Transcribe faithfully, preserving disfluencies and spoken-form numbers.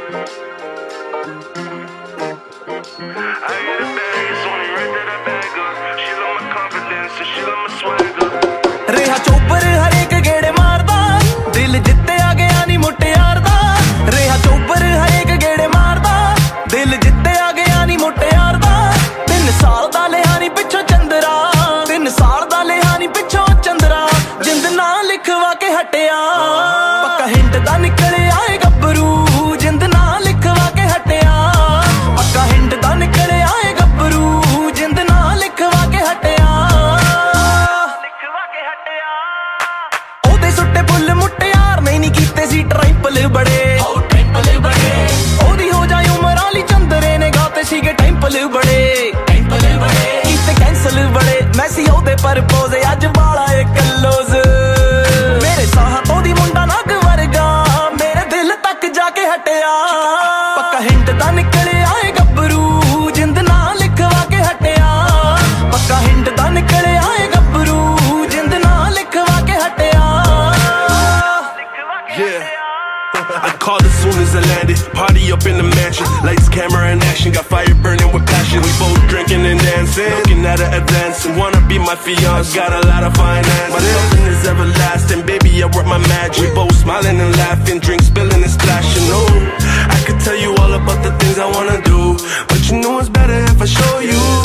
रेहा chopper हर एक गेड़े मारदा, दिल जित्ते आ गया नी मुटियार दा। रेहा चोपर हर एक गेड़े मारदा, दिल जित्ते आ गया नी मुटियार दा। तीन साल दा लिया नी पिछों चंदरा, तीन साल दा लिया नी पिछों चंदरा। जिंद ना लिखवा के हटिया, पक्का हिंट दा निकले आए गब्बरू। जिंद ना लिखवा के हटिया, पक्का हिंट दा निकले आए गब्बरू। जिंद ना लिखवा के हटिया, ओदे सुट्टे फुल मुटियार नहीं नी कीते सी ट्राइपल बड़े। ओदी हो जाए उमर आली चंदरे ने गाते सीगे टैंपल बड़े। कीते कैंसल बड़े मैसी ओदे परपोज अज वाला एक क्लोज। मेरे साह तो दी मुंडा नग वर्गा, मेरे दिल तक जाके हटिया। पक्का हिंट दा निकले आए गब्बरू। जिंद ना लिखवा के हटिया, पक्का हिंट दा निकले आए गब्बरू। जिंद ना लिखवा के Hatia. Yeah. I called as soon as I landed. Party up in the mansion. Lights, camera, and action. Got fire burning with passion. We both drinking and dancing. Looking at her advancing. Wanna be my fiance. Got a lot of finance. But nothing is everlasting. Baby, I work my magic. We both smiling and laughing. Drink spilling and splashing. Oh, I could tell you all about the things I wanna do, but you know it's better if I show you.